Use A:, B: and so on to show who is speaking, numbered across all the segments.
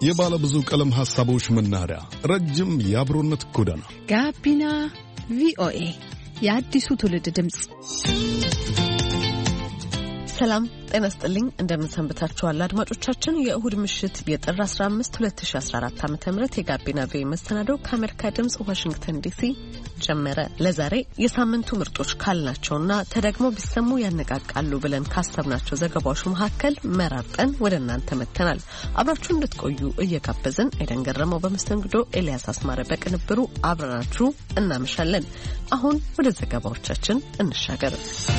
A: የባለ ብዙ ቀለም ሐሳቦች መናኸሪያ፣ ረጅም የአብሮነት ጎዳና
B: ጋቢና ቪኦኤ የአዲሱ ትውልድ ድምጽ። ሰላም ጤና ይስጥልኝ። እንደምንሰንብታችኋል አድማጮቻችን። የእሁድ ምሽት የጥር 15 2014 ዓ.ም የጋቢና ቪኦኤ መሰናዶው ከአሜሪካ ድምጽ ዋሽንግተን ዲሲ ጀመረ። ለዛሬ የሳምንቱ ምርጦች ካልናቸውና ተደግሞ ቢሰሙ ያነቃቃሉ ብለን ካሰብናቸው ዘገባዎች መካከል መራርጠን ወደ እናንተ መጥተናል። አብራችሁን እንድትቆዩ እየጋበዝን ኤደን ገረመው በመስተንግዶ፣ ኤልያስ አስማረ በቅንብሩ አብረናችሁ እናመሻለን። አሁን ወደ ዘገባዎቻችን እንሻገር።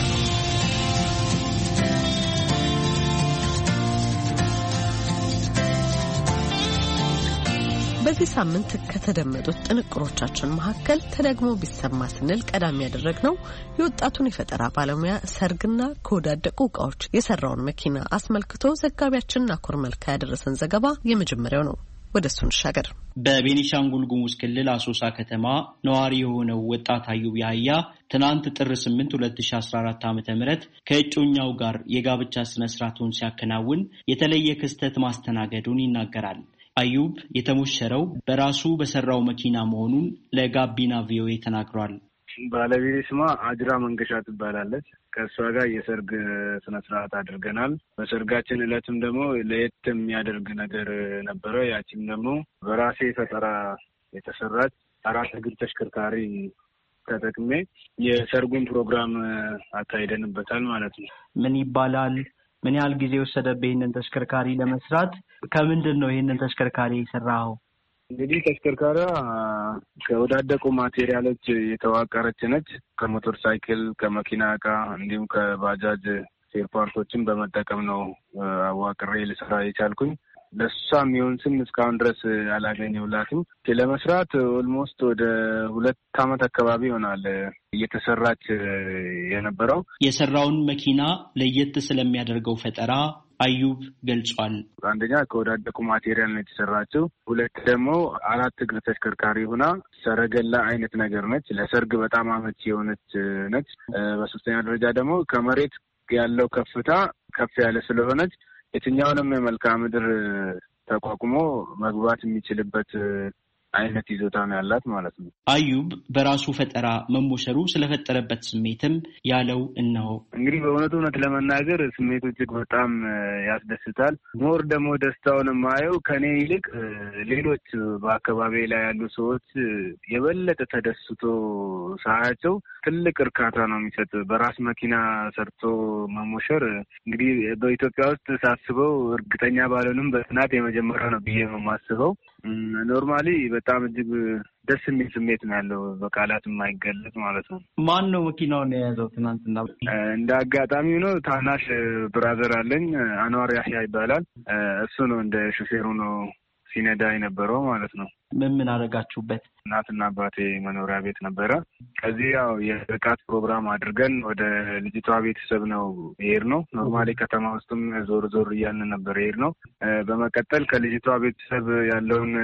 B: በዚህ ሳምንት ከተደመጡት ጥንቅሮቻችን መካከል ተደግሞ ቢሰማ ስንል ቀዳሚ ያደረግነው የወጣቱን የፈጠራ ባለሙያ ሰርግና ከወዳደቁ ዕቃዎች የሰራውን መኪና አስመልክቶ ዘጋቢያችን ናኮር መልካ ያደረሰን ዘገባ የመጀመሪያው ነው። ወደ እሱ እንሻገር።
C: በቤኒሻንጉል ጉሙዝ ክልል አሶሳ ከተማ ነዋሪ የሆነው ወጣት አዩብ ያህያ ትናንት ጥር 8 2014 ዓ.ም ከእጮኛው ጋር የጋብቻ ስነ ስርዓቱን ሲያከናውን የተለየ ክስተት ማስተናገዱን ይናገራል። አዩብ የተሞሸረው በራሱ በሰራው መኪና መሆኑን ለጋቢና ቪኦኤ ተናግሯል።
D: ባለቤቴ ስሟ አጅራ መንገሻ ትባላለች። ከእሷ ጋር የሰርግ ስነ ስርዓት አድርገናል። በሰርጋችን ዕለትም ደግሞ ለየት የሚያደርግ ነገር ነበረ። ያቺም ደግሞ በራሴ ፈጠራ የተሰራች 4 እግር ተሽከርካሪ ተጠቅሜ የሰርጉን ፕሮግራም አካሂደንበታል ማለት ነው።
C: ምን ይባላል? ምን ያህል ጊዜ ወሰደብህ ይሄንን ተሽከርካሪ ለመስራት? ከምንድን ነው ይሄንን ተሽከርካሪ የሰራኸው?
D: እንግዲህ ተሽከርካሪዋ ከወዳደቁ ማቴሪያሎች የተዋቀረች ነች። ከሞተር ሳይክል፣ ከመኪና እቃ እንዲሁም ከባጃጅ ስፔር ፓርቶችን በመጠቀም ነው አዋቅሬ ልሰራ የቻልኩኝ። ለሷ የሚሆን ስም እስካሁን ድረስ አላገኘሁላትም። ለመስራት ኦልሞስት ወደ 2 ዓመት አካባቢ ይሆናል እየተሰራች የነበረው።
C: የሰራውን መኪና ለየት ስለሚያደርገው ፈጠራ አዩብ ገልጿል።
D: አንደኛ ከወዳደቁ ማቴሪያል ነው የተሰራችው። 2 ደግሞ 4 እግር ተሽከርካሪ ሆና ሰረገላ አይነት ነገር ነች። ለሰርግ በጣም አመቺ የሆነች ነች። በሶስተኛ ደረጃ ደግሞ ከመሬት ያለው ከፍታ ከፍ ያለ ስለሆነች የትኛውንም የመልክዓ ምድር ተቋቁሞ መግባት የሚችልበት አይነት ይዞታ ነው ያላት ማለት ነው።
C: አዩብ በራሱ ፈጠራ መሞሸሩ ስለፈጠረበት ስሜትም ያለው እነሆ።
D: እንግዲህ እውነት ለመናገር ስሜቱ እጅግ በጣም ያስደስታል። ሞር ደግሞ ደስታውን የማየው ከኔ ይልቅ ሌሎች በአካባቢ ላይ ያሉ ሰዎች የበለጠ ተደስቶ ሳያቸው ትልቅ እርካታ ነው የሚሰጥ። በራስ መኪና ሰርቶ መሞሸር እንግዲህ በኢትዮጵያ ውስጥ ሳስበው እርግጠኛ ባልሆንም በጥናት የመጀመሪያ ነው ብዬ ነው የማስበው። ኖርማሊ በጣም እጅግ ደስ የሚል ስሜት ነው ያለው፣ በቃላት የማይገለጽ ማለት ነው።
C: ማን ነው መኪናውን የያዘው? ትናንትና
D: እንደ አጋጣሚ ነው ታናሽ ብራዘር አለኝ፣ አንዋር ያህያ ይባላል። እሱ ነው እንደ ሹፌሩ ነው ሲነዳ የነበረው ማለት ነው።
C: ምን አደረጋችሁበት?
D: እናትና አባቴ መኖሪያ ቤት ነበረ። ከዚህ ያው የርቃት ፕሮግራም አድርገን ወደ ልጅቷ ቤተሰብ ነው ይሄድ ነው። ኖርማሊ ከተማ ውስጥም ዞር እያልን ነበር ይሄድ ነው። በመቀጠል ከልጅቷ ቤተሰብ ያለውን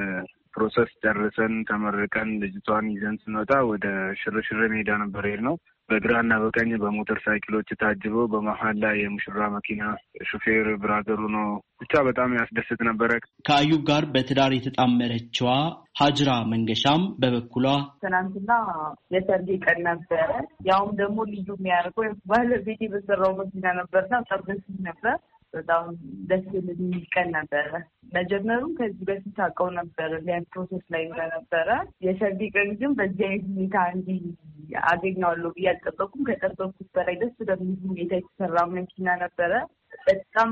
D: ፕሮሰስ ጨርሰን ተመርቀን ልጅቷን ይዘን ስንወጣ ወደ ሽርሽር ሜዳ ነበር ይሄድ ነው። በግራና በቀኝ በሞተር ሳይክሎች ታጅቦ በመሀል ላይ የሙሽራ መኪና ሹፌር ብራዘሩ ነው። ብቻ በጣም ያስደስት ነበረ።
C: ከአዩብ ጋር በትዳር የተጣመረችዋ ሀጅራ መንገሻም በበኩሏ
E: ትናንትና የሰርጌ ቀን ነበረ። ያውም ደግሞ ልዩ የሚያደርገው ባለቤቴ በሰራው መኪና ነበርና ጠርበስ ነበር። በጣም ደስ የሚል ቀን ነበረ። መጀመሩ ከዚህ በፊት አውቀው ነበር ሊያን ፕሮሰስ ላይ እንደነበረ። የሰርጌ ቀን ግን በዚህ አይነት ሁኔታ እንዲህ አገኘዋለሁ ብዬ አልጠበኩም። ከጠበቁት በላይ ደስ በሚል ሁኔታ የተሰራ መኪና ነበረ። በጣም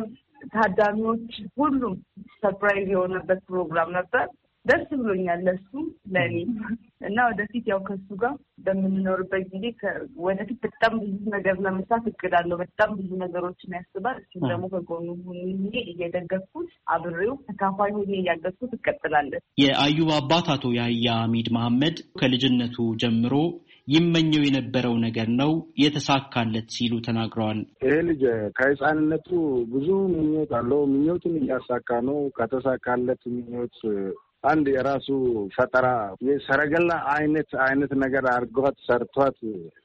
E: ታዳሚዎች ሁሉም ሰርፕራይዝ የሆነበት ፕሮግራም ነበር። ደስ ብሎኛል ለሱ ለኔ እና ወደፊት ያው ከሱ ጋር በምንኖርበት ጊዜ ወደፊት በጣም ብዙ ነገር ለመስራት እቅዳለሁ። በጣም ብዙ ነገሮችን ያስባል። እሱም ደግሞ ከጎኑ ሆኜ እየደገፍኩት አብሬው ተካፋይ ሆኜ እያገዝኩት እቀጥላለሁ።
C: የአዩብ አባት አቶ ያህያ አሚድ መሐመድ ከልጅነቱ ጀምሮ ይመኘው የነበረው ነገር ነው የተሳካለት ሲሉ ተናግረዋል።
F: ይሄ ልጅ ከህፃንነቱ ብዙ ምኞት አለው። ምኞቱን እያሳካ ነው። ከተሳካለት ምኞት አንድ የራሱ ፈጠራ የሰረገላ አይነት ነገር አድርጓት ሰርቷት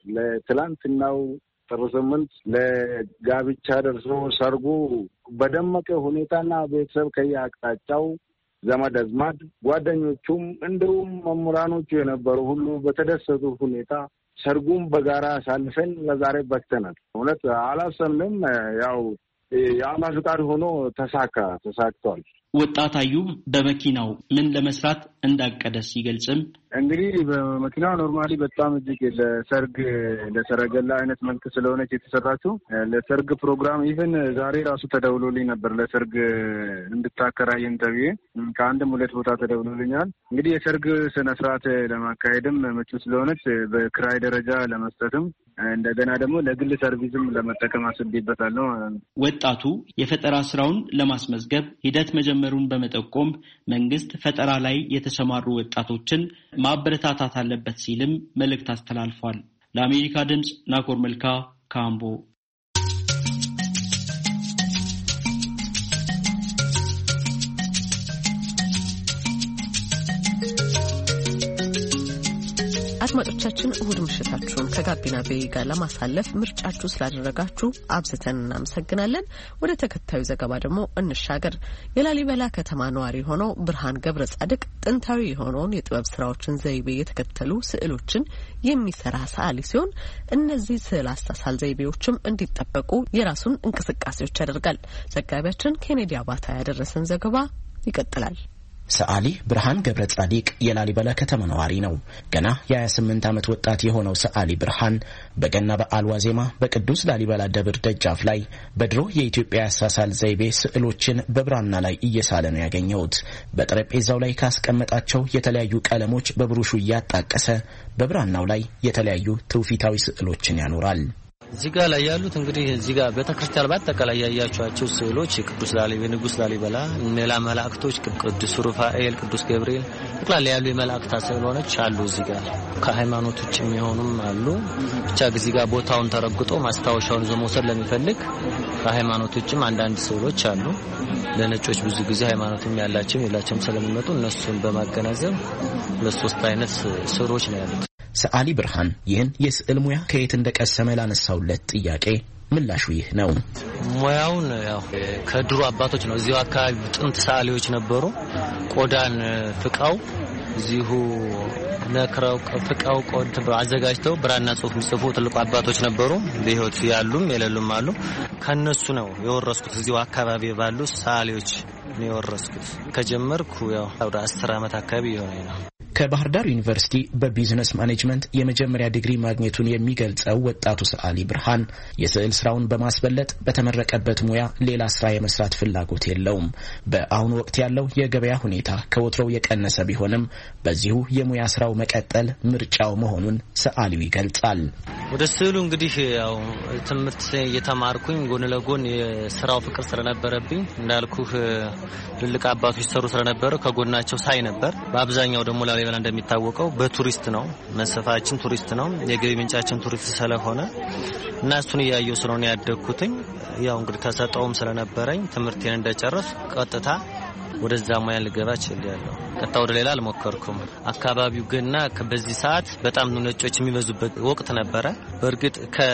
F: ለትላንትናው ጥር 8 ለጋብቻ ደርሶ ሰርጉ በደመቀ ሁኔታና ቤተሰብ ከየአቅጣጫው ዘመድ አዝማድ ጓደኞቹም እንደውም መምህራኖቹ የነበሩ ሁሉ በተደሰቱ ሁኔታ ሰርጉም በጋራ አሳልፈን ለዛሬ በክተናል። እውነት አላሰብንም። ያው የአላህ ፍቃድ ሆኖ ተሳክቷል።
C: ወጣት አዩብ በመኪናው ምን ለመስራት እንዳቀደ ሲገልጽም
D: እንግዲህ በመኪናው ኖርማሊ በጣም እጅግ ለሰርግ ለሰረገላ አይነት መልክ ስለሆነች የተሰራችው ለሰርግ ፕሮግራም ኢቭን ዛሬ ራሱ ተደውሎልኝ ነበር ለሰርግ እንድታከራየን ተብዬ ከአንድም ሁለት ቦታ ተደውሎልኛል። እንግዲህ የሰርግ ስነ ስርዓት ለማካሄድም ምቹ ስለሆነች በክራይ ደረጃ ለመስጠትም እንደገና ደግሞ ለግል ሰርቪስም ለመጠቀም አስቤበታለሁ።
C: ወጣቱ የፈጠራ ስራውን ለማስመዝገብ ሂደት መጀመሩን በመጠቆም መንግስት ፈጠራ ላይ የተሰማሩ ወጣቶችን ማበረታታት አለበት ሲልም መልእክት አስተላልፏል። ለአሜሪካ ድምጽ ናኮር መልካ ካምቦ።
B: አድማጮቻችን እሁድ ምሽታችሁን ከጋቢና ቪኦኤ ጋር ለማሳለፍ ምርጫችሁ ስላደረጋችሁ አብዝተን እናመሰግናለን። ወደ ተከታዩ ዘገባ ደግሞ እንሻገር። የላሊበላ ከተማ ነዋሪ ሆነው ብርሃን ገብረ ጻድቅ ጥንታዊ የሆነውን የጥበብ ስራዎችን ዘይቤ የተከተሉ ስዕሎችን የሚሰራ ሰዓሊ ሲሆን እነዚህ ስዕል አሳሳል ዘይቤዎችም እንዲጠበቁ የራሱን እንቅስቃሴዎች ያደርጋል። ዘጋቢያችን ኬኔዲ አባታ ያደረሰን ዘገባ ይቀጥላል።
G: ሰዓሊ ብርሃን ገብረ ጻድቅ የላሊበላ ከተማ ነዋሪ ነው። ገና የ28 ዓመት ወጣት የሆነው ሰዓሊ ብርሃን በገና በዓል ዋዜማ በቅዱስ ላሊበላ ደብር ደጃፍ ላይ በድሮ የኢትዮጵያ አሳሳል ዘይቤ ስዕሎችን በብራና ላይ እየሳለ ነው ያገኘሁት። በጠረጴዛው ላይ ካስቀመጣቸው የተለያዩ ቀለሞች በብሩሹ እያጣቀሰ በብራናው ላይ የተለያዩ ትውፊታዊ ስዕሎችን ያኖራል።
H: እዚህ ጋር ላይ ያሉት እንግዲህ እዚህ ጋር ቤተክርስቲያን በአጠቃላይ ያያችኋቸው ስዕሎች ቅዱስ ላሊበላ ንጉስ ላሊበላ ሌላ መላእክቶች ቅዱስ ሩፋኤል ቅዱስ ገብርኤል ጠቅላላ ያሉ የመላእክት ስዕሎች አሉ። እዚህ ጋር ከሃይማኖቶች የሚሆኑም አሉ። ብቻ እዚህ ጋር ቦታውን ተረግጦ ማስታወሻውን ይዞ መውሰድ ለሚፈልግ ከሃይማኖቶችም አንዳንድ ስዕሎች አሉ። ለነጮች ብዙ ጊዜ ሃይማኖትም ያላቸው የላቸውም ስለሚመጡ እነሱን በማገናዘብ ለሶስት አይነት ስዕሎች ነው ያሉት።
G: ሰዓሊ ብርሃን ይህን የስዕል ሙያ ከየት እንደቀሰመ ላነሳውለት ጥያቄ ምላሹ ይህ ነው።
H: ሙያውን ያው ከድሮ አባቶች ነው። እዚሁ አካባቢ ጥንት ሰዓሊዎች ነበሩ። ቆዳን ፍቃው እዚሁ ነክረው ፍቃው ቆድ አዘጋጅተው ብራና ጽሑፍ የሚጽፉ ትልቁ አባቶች ነበሩ። በህይወት ያሉም የሌሉም አሉ። ከነሱ ነው የወረስኩት። እዚሁ አካባቢ ባሉ ሰዓሊዎች ነው የወረስኩት። ከጀመርኩ ያው ወደ 10 ዓመት አካባቢ ይሆናል ነው።
G: ከባህር ዳር ዩኒቨርሲቲ በቢዝነስ ማኔጅመንት የመጀመሪያ ዲግሪ ማግኘቱን የሚገልጸው ወጣቱ ሰዓሊ ብርሃን የስዕል ስራውን በማስበለጥ በተመረቀበት ሙያ ሌላ ስራ የመስራት ፍላጎት የለውም። በአሁኑ ወቅት ያለው የገበያ ሁኔታ ከወትሮው የቀነሰ ቢሆንም በዚሁ የሙያ ስራው መቀጠል ምርጫው መሆኑን ሰዓሊው ይገልጻል።
H: ወደ ስዕሉ እንግዲህ ያው ትምህርት እየተማርኩኝ ጎን ለጎን የስራው ፍቅር ስለነበረብኝ እንዳልኩህ ትልቅ አባቶች ሰሩ ስለነበረ ከጎናቸው ሳይ ነበር። በአብዛኛው ደግሞ ላሊበላ እንደሚታወቀው በቱሪስት ነው መስፋችን ቱሪስት ነው የገቢ ምንጫችን ቱሪስት ስለሆነ እና እሱን ያያየው ስለሆነ ያደግኩትኝ ያው እንግዲህ ተሰጠውም ስለነበረኝ ትምህርቴን እንደጨረስ ቀጥታ ወደዛ ሙያ ልገባ ችያለሁ። ቀጥታ ወደ ሌላ አልሞከርኩም። አካባቢው ግና በዚህ ሰዓት በጣም ነጮች የሚበዙበት ወቅት ነበረ። በእርግጥ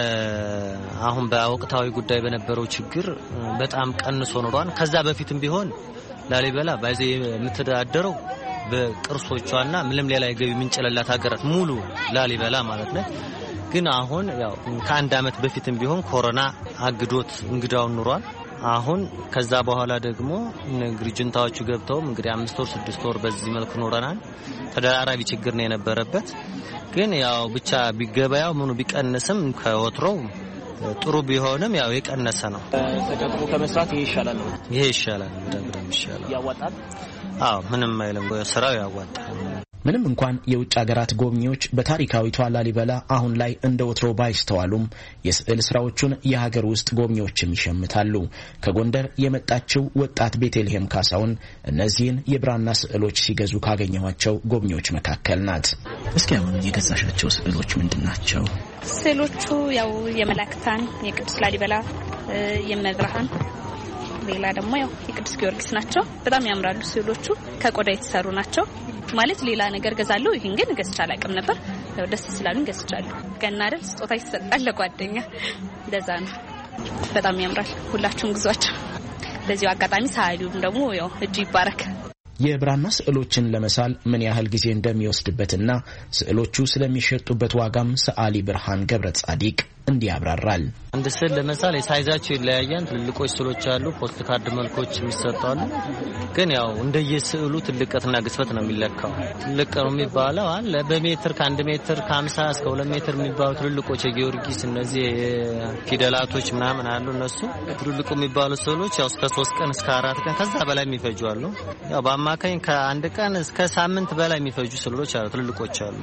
H: ከአሁን በወቅታዊ ጉዳይ በነበረው ችግር በጣም ቀንሶ ኖሯል። ከዛ በፊትም ቢሆን ላሊበላ ባይዘ የምትዳደረው በቅርሶቿና ምንም ሌላ የገቢ ምንጭ ለላት ሀገራት ሙሉ ላሊበላ ማለት ነው። ግን አሁን ያው ከአንድ አመት በፊትም ቢሆን ኮሮና አግዶት እንግዳውን ኑሯል። አሁን ከዛ በኋላ ደግሞ እንግዲህ ጁንታዎቹ ገብተው እንግዲህ 5 ወር 6 ወር በዚህ መልኩ ኖረናል። ተደራራቢ ችግር ነው የነበረበት። ግን ያው ብቻ ቢገበያው ምኑ ቢቀንስም ከወትሮው ጥሩ ቢሆንም ያው የቀነሰ ነው።
I: ተደብቆ ከመስራት ይሻላል።
H: ይሄ ይሻላል እንደምንም ይሻላል።
I: ያዋጣል።
H: አዎ ምንም አይልም። ስራው ያዋጣል።
G: ምንም እንኳን የውጭ ሀገራት ጎብኚዎች በታሪካዊቷ ላሊበላ አሁን ላይ እንደ ወትሮ ባይስተዋሉም የስዕል ስራዎቹን የሀገር ውስጥ ጎብኚዎችም ይሸምታሉ። ከጎንደር የመጣችው ወጣት ቤተልሔም ካሳውን እነዚህን የብራና ስዕሎች ሲገዙ ካገኘኋቸው ጎብኚዎች መካከል ናት። እስኪ አሁን የገዛሻቸው ስዕሎች ምንድናቸው?
J: ስዕሎቹ ያው የመላእክታን፣ የቅዱስ ላሊበላ፣ የመብርሃን ሌላ ደግሞ ያው የቅዱስ ጊዮርጊስ ናቸው። በጣም ያምራሉ ስዕሎቹ። ከቆዳ የተሰሩ ናቸው። ማለት ሌላ ነገር ገዛለሁ፣ ይሄን ግን ገዝቻ አላውቅም ነበር። ያው ደስ ስላሉኝ ገዝቻለሁ። ገና አይደል ስጦታ ይሰጣል ለጓደኛ፣ እንደዛ ነው። በጣም ያምራል። ሁላችሁም ግዟቸው። በዚሁ አጋጣሚ ሰዓሊውም ደግሞ ያው እጅ ይባረክ።
G: የብራና ስዕሎችን ለመሳል ምን ያህል ጊዜ እንደሚወስድበትና ስዕሎቹ ስለሚሸጡበት ዋጋም ሰዓሊ ብርሃን ገብረጻዲቅ እንዲያብራራል።
H: አንድ ስዕል ለመሳል የሳይዛቸው ይለያያል። ትልልቆች ስዕሎች አሉ፣ ፖስት ካርድ መልኮች የሚሰጣሉ። ግን ያው እንደየስዕሉ ትልቀትና ግዝፈት ነው የሚለካው። ትልቅ ነው የሚባለው አለ በሜትር ከ1 ሜትር ከ50 እስከ 2 ሜትር የሚባሉ ትልልቆች የጊዮርጊስ እነዚህ ፊደላቶች ምናምን አሉ። እነሱ ትልልቁ የሚባሉ ስዕሎች ያው እስከ 3 ቀን እስከ 4 ቀን ከዛ በላይ የሚፈጁ አሉ። ያው በአማካኝ ከ1 ቀን እስከ ሳምንት በላይ የሚፈጁ ስዕሎች አሉ፣ ትልልቆች አሉ።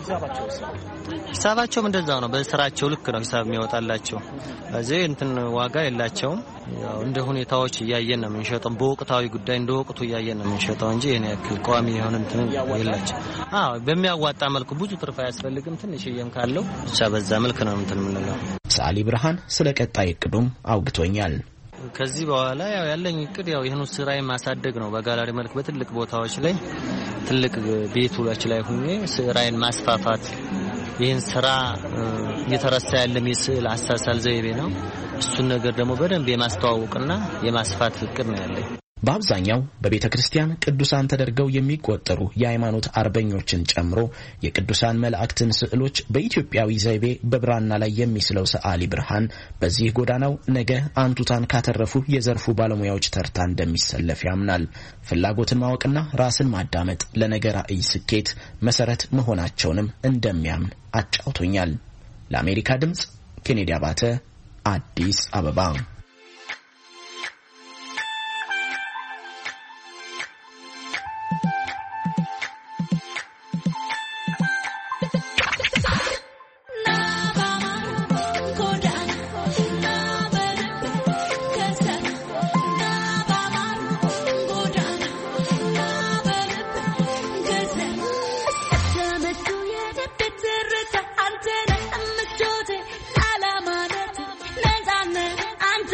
H: ሂሳባቸውም እንደዛው ነው። በስራቸው ልክ ነው ሂሳብ የሚወጣላቸው። እዚህ እንትን ዋጋ የላቸውም። ያው እንደ ሁኔታዎች እያየን ነው የምንሸጠው። በወቅታዊ ጉዳይ እንደ ወቅቱ እያየን ነው የምንሸጠው እንጂ የኔ ያክል ቋሚ የሆነ እንትን የላቸው። በሚያዋጣ መልኩ ብዙ ትርፍ አያስፈልግም። ትንሽዬም ካለው ብቻ በዛ መልክ ነው እንትን የምንለው።
G: ሰዓሊ ብርሃን ስለ ቀጣይ እቅዱም አውግቶኛል።
H: ከዚህ በኋላ ያው ያለኝ እቅድ ያው ይሄን ስራዬን ማሳደግ ነው። በጋላሪ መልክ በትልቅ ቦታዎች ላይ ትልቅ ቤቶች ላይ ሆኜ ስራዬን ማስፋፋት። ይህን ስራ እየተረሳ ያለም የስዕል አሳሳል ዘይቤ ነው። እሱን ነገር ደግሞ በደንብ የማስተዋወቅና የማስፋት እቅድ ነው ያለኝ።
G: በአብዛኛው በቤተ ክርስቲያን ቅዱሳን ተደርገው የሚቆጠሩ የሃይማኖት አርበኞችን ጨምሮ የቅዱሳን መላእክትን ስዕሎች በኢትዮጵያዊ ዘይቤ በብራና ላይ የሚስለው ሰዓሊ ብርሃን በዚህ ጎዳናው ነገ አንቱታን ካተረፉ የዘርፉ ባለሙያዎች ተርታ እንደሚሰለፍ ያምናል። ፍላጎትን ማወቅና ራስን ማዳመጥ ለነገ ራዕይ ስኬት መሰረት መሆናቸውንም እንደሚያምን አጫውቶኛል። ለአሜሪካ ድምጽ ኬኔዲ አባተ አዲስ አበባ።
K: I'm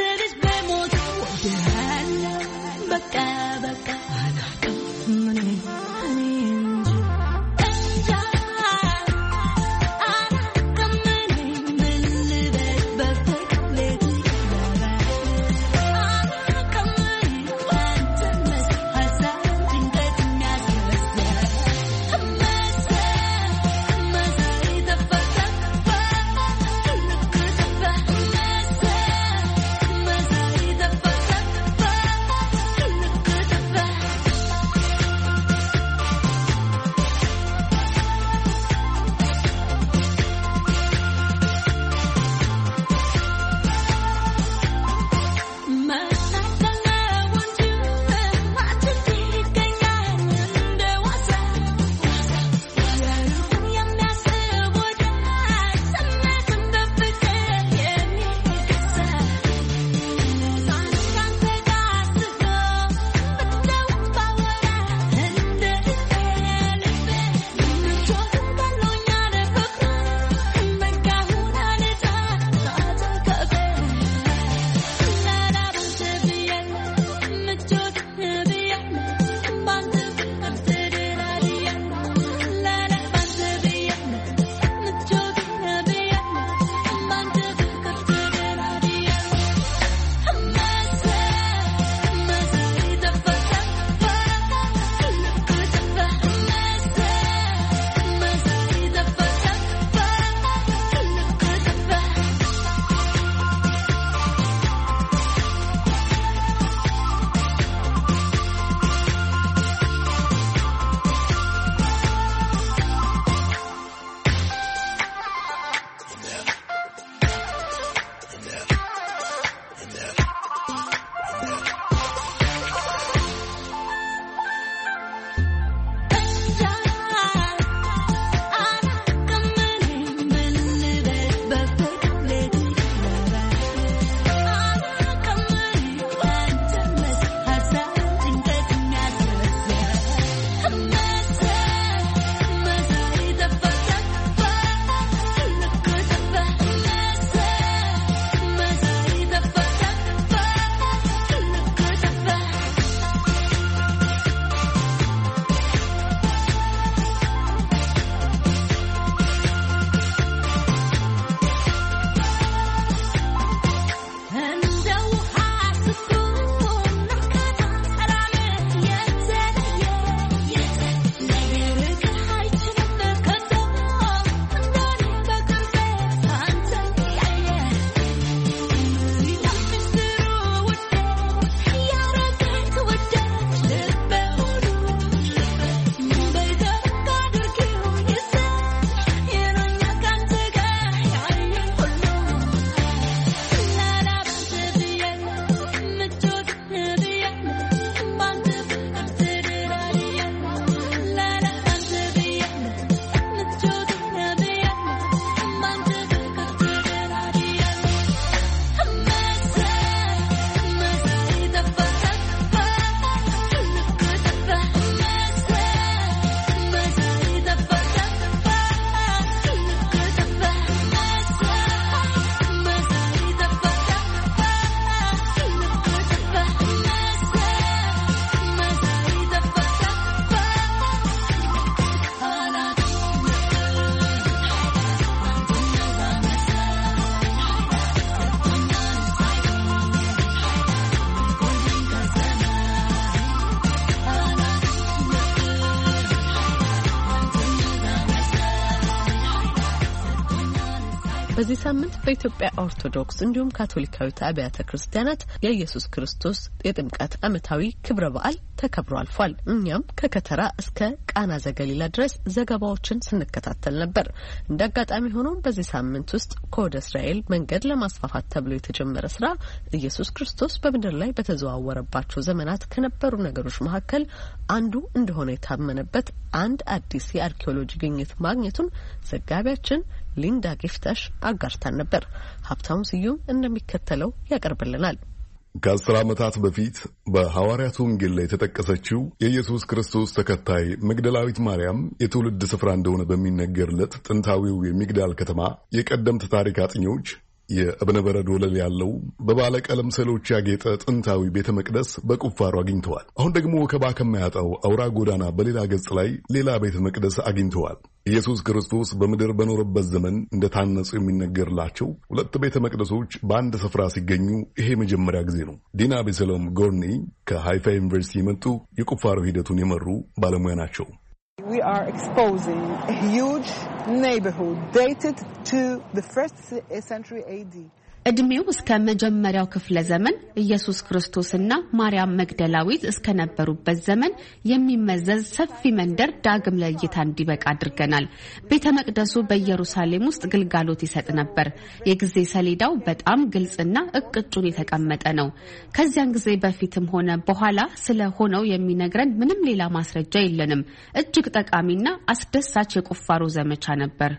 B: በዚህ ሳምንት በኢትዮጵያ ኦርቶዶክስ እንዲሁም ካቶሊካዊት አብያተ ክርስቲያናት የኢየሱስ ክርስቶስ የጥምቀት ዓመታዊ ክብረ በዓል ተከብሮ አልፏል። እኛም ከከተራ እስከ ቃና ዘገሊላ ድረስ ዘገባዎችን ስንከታተል ነበር። እንደ አጋጣሚ ሆኖ በዚህ ሳምንት ውስጥ ከወደ እስራኤል መንገድ ለማስፋፋት ተብሎ የተጀመረ ስራ ኢየሱስ ክርስቶስ በምድር ላይ በተዘዋወረባቸው ዘመናት ከነበሩ ነገሮች መካከል አንዱ እንደሆነ የታመነበት አንድ አዲስ የአርኪኦሎጂ ግኝት ማግኘቱን ዘጋቢያችን ሊንዳ ጊፍታሽ አጋርታን ነበር። ሀብታሙ ስዩም እንደሚከተለው ያቀርብልናል።
A: ከ10 ዓመታት በፊት በሐዋርያት ወንጌል ላይ የተጠቀሰችው የኢየሱስ ክርስቶስ ተከታይ መግደላዊት ማርያም የትውልድ ስፍራ እንደሆነ በሚነገርለት ጥንታዊው የሚግዳል ከተማ የቀደምት ታሪክ አጥኚዎች የእብነ በረድ ወለል ያለው በባለቀለም ስዕሎች ያጌጠ ጥንታዊ ቤተ መቅደስ በቁፋሮ አግኝተዋል። አሁን ደግሞ ወከባ ከማያጣው አውራ ጎዳና በሌላ ገጽ ላይ ሌላ ቤተ መቅደስ አግኝተዋል። ኢየሱስ ክርስቶስ በምድር በኖረበት ዘመን እንደታነጹ የሚነገርላቸው 2 ቤተ መቅደሶች በአንድ ስፍራ ሲገኙ ይሄ መጀመሪያ ጊዜ ነው። ዲና ቤሰሎም ጎርኒ ከሃይፋ ዩኒቨርሲቲ የመጡ የቁፋሮ ሂደቱን የመሩ ባለሙያ ናቸው።
K: We are exposing a huge neighborhood dated to the 1st century AD.
L: እድሜው እስከ መጀመሪያው ክፍለ ዘመን ኢየሱስ ክርስቶስና ማርያም መግደላዊት እስከነበሩበት ዘመን የሚመዘዝ ሰፊ መንደር ዳግም ለእይታ እንዲበቃ አድርገናል። ቤተ መቅደሱ በኢየሩሳሌም ውስጥ ግልጋሎት ይሰጥ ነበር። የጊዜ ሰሌዳው በጣም ግልጽና እቅጩን የተቀመጠ ነው። ከዚያን ጊዜ በፊትም ሆነ በኋላ ስለሆነው የሚነግረን ምንም ሌላ ማስረጃ የለንም። እጅግ ጠቃሚና አስደሳች የቁፋሮ ዘመቻ ነበር።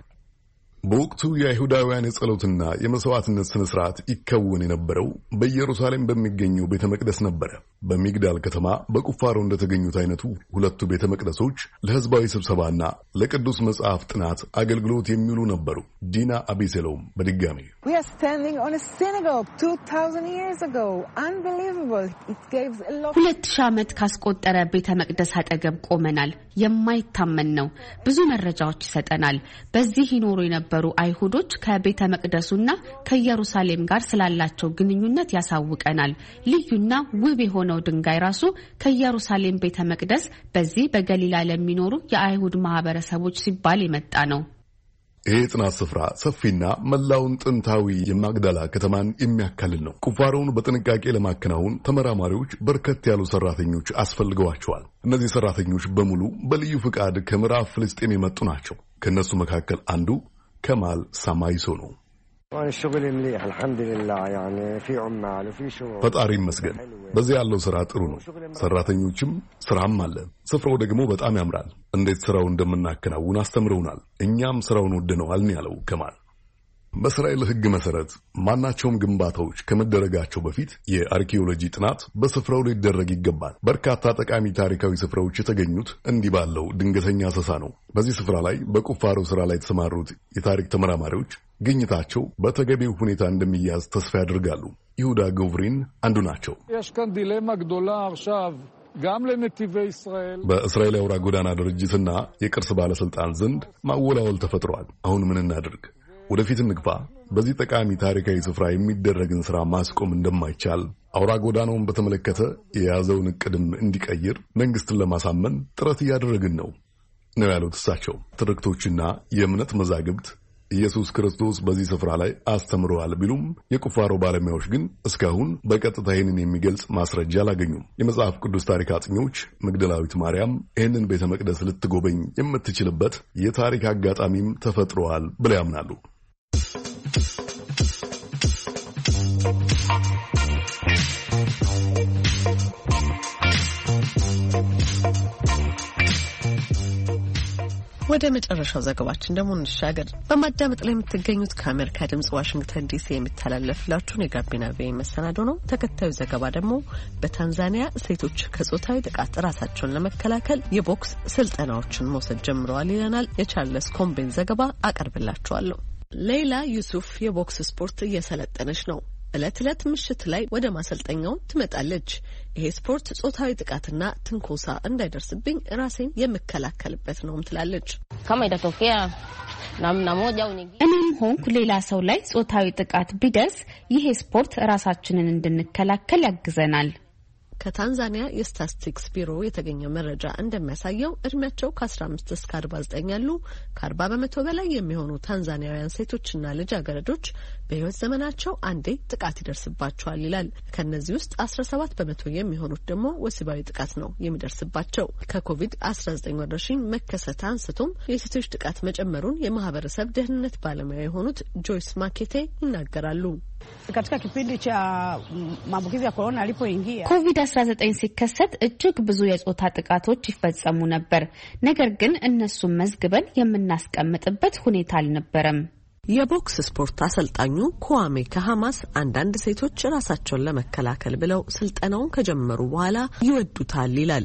A: በወቅቱ የአይሁዳውያን የጸሎትና የመስዋዕትነት ስነ ስርዓት ይከወን የነበረው በኢየሩሳሌም በሚገኘው ቤተ መቅደስ ነበረ። በሚግዳል ከተማ በቁፋሮ እንደተገኙት አይነቱ 2 ቤተ መቅደሶች ለሕዝባዊ ስብሰባና ለቅዱስ መጽሐፍ ጥናት አገልግሎት የሚውሉ ነበሩ። ዲና አቢሴሎም በድጋሚ
L: 2000 ዓመት ካስቆጠረ ቤተ መቅደስ አጠገብ ቆመናል። የማይታመን ነው። ብዙ መረጃዎች ይሰጠናል። በዚህ ይኖሩ የነበሩ አይሁዶች ከቤተ መቅደሱና ከኢየሩሳሌም ጋር ስላላቸው ግንኙነት ያሳውቀናል። ልዩና ውብ የሆነው ድንጋይ ራሱ ከኢየሩሳሌም ቤተ መቅደስ በዚህ በገሊላ ለሚኖሩ የአይሁድ ማህበረሰቦች ሲባል የመጣ ነው።
A: ይህ ጥናት ስፍራ ሰፊና መላውን ጥንታዊ የማግዳላ ከተማን የሚያካልል ነው። ቁፋሮውን በጥንቃቄ ለማከናወን ተመራማሪዎች በርከት ያሉ ሰራተኞች አስፈልገዋቸዋል። እነዚህ ሰራተኞች በሙሉ በልዩ ፍቃድ ከምዕራብ ፍልስጤም የመጡ ናቸው። ከእነሱ መካከል አንዱ ከማል ሳማይሶ ነው። ፈጣሪ ይመስገን። በዚህ ያለው ስራ ጥሩ ነው። ሰራተኞችም ስራም አለ። ስፍራው ደግሞ በጣም ያምራል። እንዴት ስራው እንደምናከናውን አስተምረውናል። እኛም ስራውን ወደነዋል ያለው ከማል። በእስራኤል ሕግ መሰረት ማናቸውም ግንባታዎች ከመደረጋቸው በፊት የአርኪኦሎጂ ጥናት በስፍራው ሊደረግ ይገባል። በርካታ ጠቃሚ ታሪካዊ ስፍራዎች የተገኙት እንዲህ ባለው ድንገተኛ አሰሳ ነው። በዚህ ስፍራ ላይ በቁፋሮ ስራ ላይ የተሰማሩት የታሪክ ተመራማሪዎች ግኝታቸው በተገቢው ሁኔታ እንደሚያዝ ተስፋ ያደርጋሉ። ይሁዳ ጎቭሪን አንዱ ናቸው። በእስራኤል አውራ ጎዳና ድርጅትና የቅርስ ባለስልጣን ዘንድ ማወላወል ተፈጥሯል። አሁን ምን እናድርግ? ወደፊት እንግፋ። በዚህ ጠቃሚ ታሪካዊ ስፍራ የሚደረግን ስራ ማስቆም እንደማይቻል፣ አውራ ጎዳናውን በተመለከተ የያዘውን እቅድም እንዲቀይር መንግስትን ለማሳመን ጥረት እያደረግን ነው ያሉት እሳቸው። ትርክቶችና የእምነት መዛግብት ኢየሱስ ክርስቶስ በዚህ ስፍራ ላይ አስተምረዋል ቢሉም የቁፋሮ ባለሙያዎች ግን እስካሁን በቀጥታ ይህንን የሚገልጽ ማስረጃ አላገኙም። የመጽሐፍ ቅዱስ ታሪክ አጥኚዎች መግደላዊት ማርያም ይህንን ቤተ መቅደስ ልትጎበኝ የምትችልበት የታሪክ አጋጣሚም ተፈጥረዋል ብለው ያምናሉ።
B: ወደ መጨረሻው ዘገባችን ደግሞ እንሻገር። በማዳመጥ ላይ የምትገኙት ከአሜሪካ ድምጽ ዋሽንግተን ዲሲ የሚተላለፍላችሁን የጋቢና ቪኦኤ መሰናዶ ነው። ተከታዩ ዘገባ ደግሞ በታንዛኒያ ሴቶች ከጾታዊ ጥቃት ራሳቸውን ለመከላከል የቦክስ ስልጠናዎችን መውሰድ ጀምረዋል ይለናል። የቻርለስ ኮምቤን ዘገባ አቀርብላችኋለሁ። ሌይላ ዩሱፍ የቦክስ ስፖርት እየሰለጠነች ነው። ዕለት ምሽት ላይ ወደ ማሰልጠኛው ትመጣለች። ይሄ ስፖርት ጾታዊ ጥቃትና ትንኮሳ እንዳይደርስብኝ ራሴን የምከላከልበት ነው ትላለች።
L: እኔም ሆንኩ ሌላ ሰው ላይ ጾታዊ ጥቃት ቢደርስ ይሄ ስፖርት ራሳችንን እንድንከላከል ያግዘናል።
B: ከታንዛኒያ የስታቲስቲክስ ቢሮ የተገኘው መረጃ እንደሚያሳየው እድሜያቸው ከ15 እስከ 49 ያሉ ከ40 በመቶ በላይ የሚሆኑ ታንዛኒያውያን ሴቶችና ልጃገረዶች በህይወት ዘመናቸው አንዴ ጥቃት ይደርስባቸዋል ይላል። ከነዚህ ውስጥ 17 በመቶ የሚሆኑት ደግሞ ወሲባዊ ጥቃት ነው የሚደርስባቸው። ከኮቪድ-19 ወረርሽኝ መከሰት አንስቶም የሴቶች ጥቃት መጨመሩን የማህበረሰብ ደህንነት ባለሙያ የሆኑት ጆይስ ማኬቴ ይናገራሉ።
L: ኮቪድ-19 ሲከሰት እጅግ ብዙ የጾታ ጥቃቶች ይፈጸሙ ነበር። ነገር ግን እነሱን መዝግበን የምናስቀምጥበት ሁኔታ አልነበረም።
B: የቦክስ ስፖርት አሰልጣኙ ኮዋሜ ከሐማስ አንዳንድ ሴቶች ራሳቸውን ለመከላከል ብለው ስልጠናውን ከጀመሩ በኋላ ይወዱታል ይላል።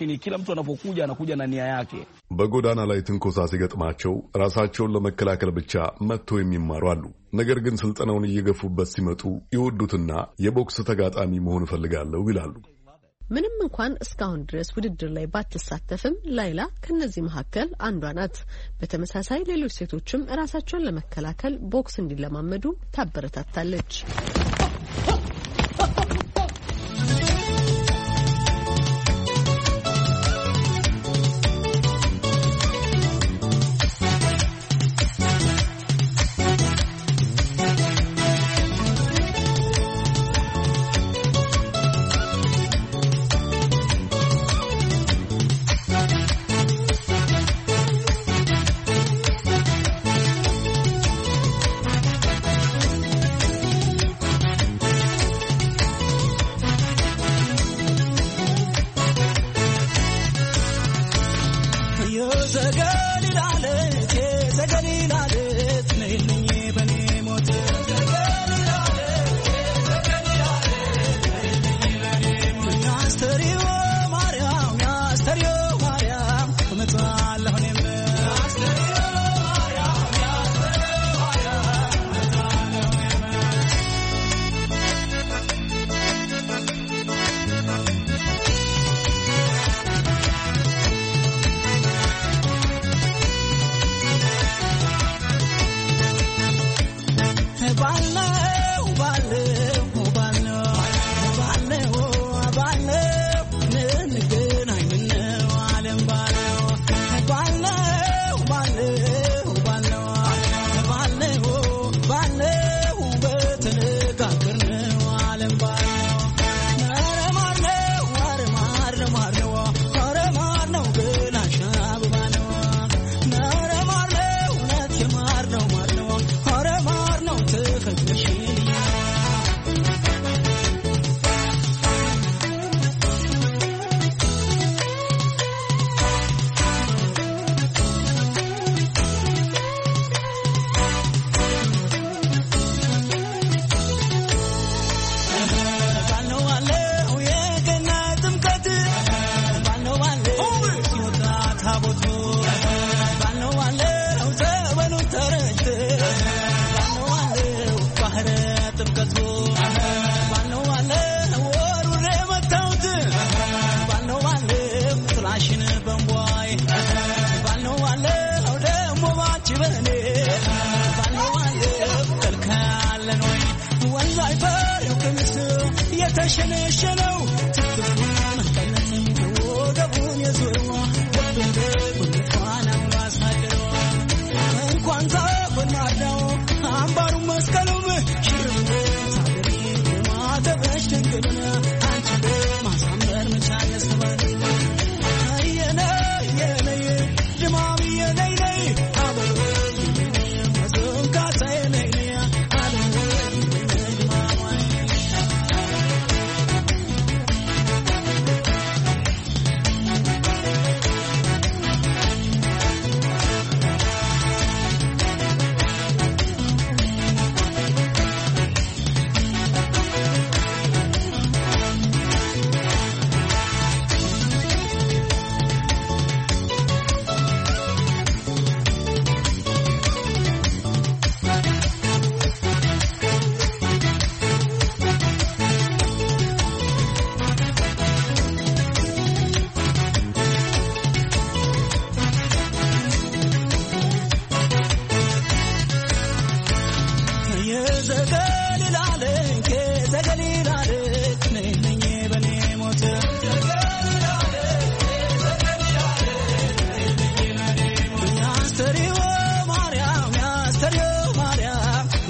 A: በጎዳና ላይ ትንኮሳ ሲገጥማቸው ራሳቸውን ለመከላከል ብቻ መጥተው የሚማሩ አሉ። ነገር ግን ስልጠናውን እየገፉበት ሲመጡ ይወዱትና የቦክስ ተጋጣሚ መሆን እፈልጋለሁ ይላሉ።
B: ምንም እንኳን እስካሁን ድረስ ውድድር ላይ ባትሳተፍም ላይላ ከነዚህ መካከል አንዷ ናት። በተመሳሳይ ሌሎች ሴቶችም ራሳቸውን ለመከላከል ቦክስ እንዲለማመዱ ታበረታታለች።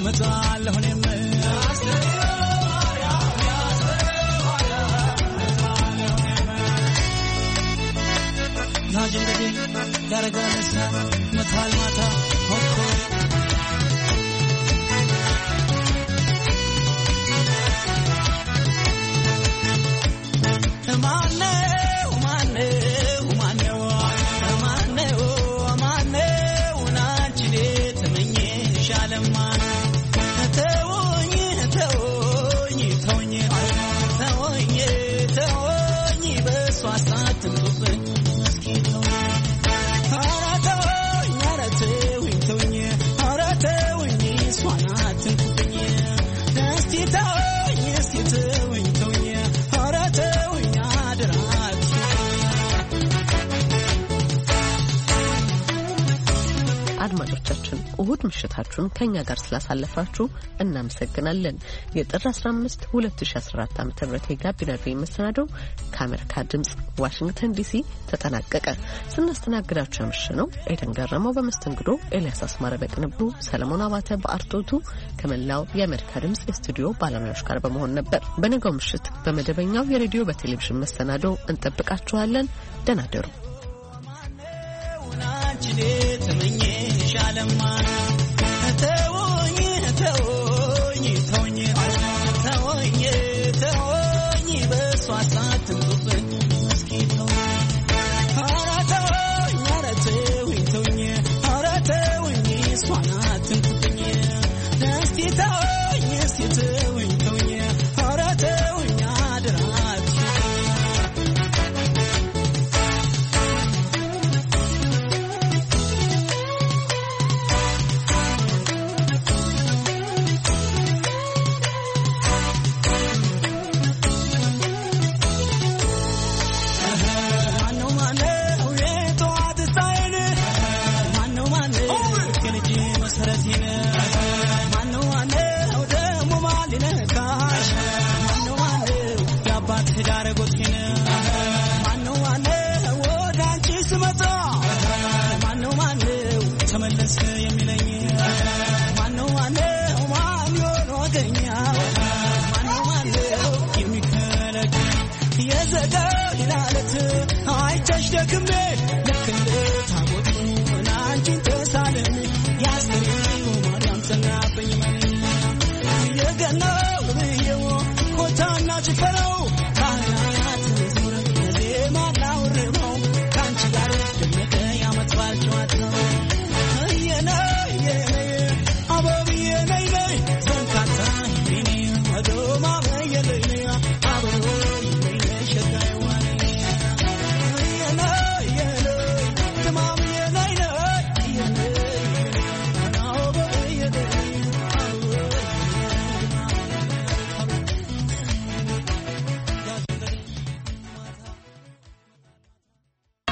B: አድማጮቻችን እሁድ ምሽታችሁን ከኛ ጋር ስላሳለፋችሁ እናመሰግናለን። የጥር 15 2014 ዓ.ም የጋቢና ቪኦኤ መሰናዶ ከአሜሪካ ድምጽ ዋሽንግተን ዲሲ ተጠናቀቀ። ስናስተናግዳችሁ ያመሸነው ኤደን ገረመው በመስተንግዶ፣ ኤልያስ አስማረ በቅንብሩ፣ ሰለሞን አባተ በአርቶቱ ከመላው የአሜሪካ ድምጽ የስቱዲዮ ባለሙያዎች ጋር በመሆን ነበር። በነገው ምሽት በመደበኛው የሬዲዮ በቴሌቪዥን መሰናዶ እንጠብቃችኋለን። ደህና ደሩ።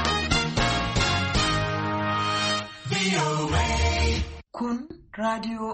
M: Kun radio